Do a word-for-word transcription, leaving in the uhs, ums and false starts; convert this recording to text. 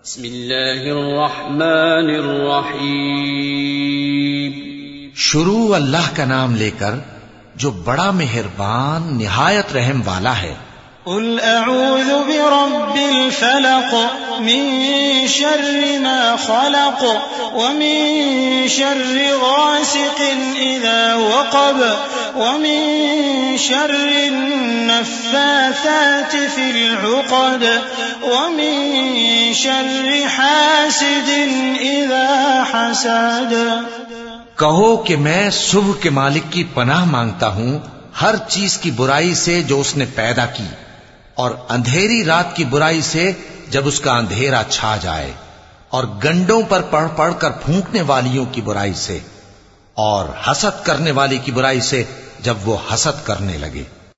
बिस्मिल्लाहिर्रहमानिर्रहीम। शुरू अल्लाह का नाम लेकर जो बड़ा मेहरबान निहायत रहम वाला है। कुल अऊज़ु बिरब्बिल फलक मिन शर्रि मा खलक व मिन शर्रि गासिकिन इज़ा वक़ब व मिन शर्रि नफ़्फ़ाथाति फ़िल उक़द व मिन शर्रि हासिदिन इज़ा हसद। कहो कि मैं सुबह के मालिक की पनाह मांगता हूँ हर चीज की बुराई से जो उसने पैदा की, और अंधेरी रात की बुराई से जब उसका अंधेरा छा जाए, और गंडों पर पढ़ पढ़ कर फूंकने वालियों की बुराई से, और हसद करने वाली की बुराई से जब वो हसद करने लगे।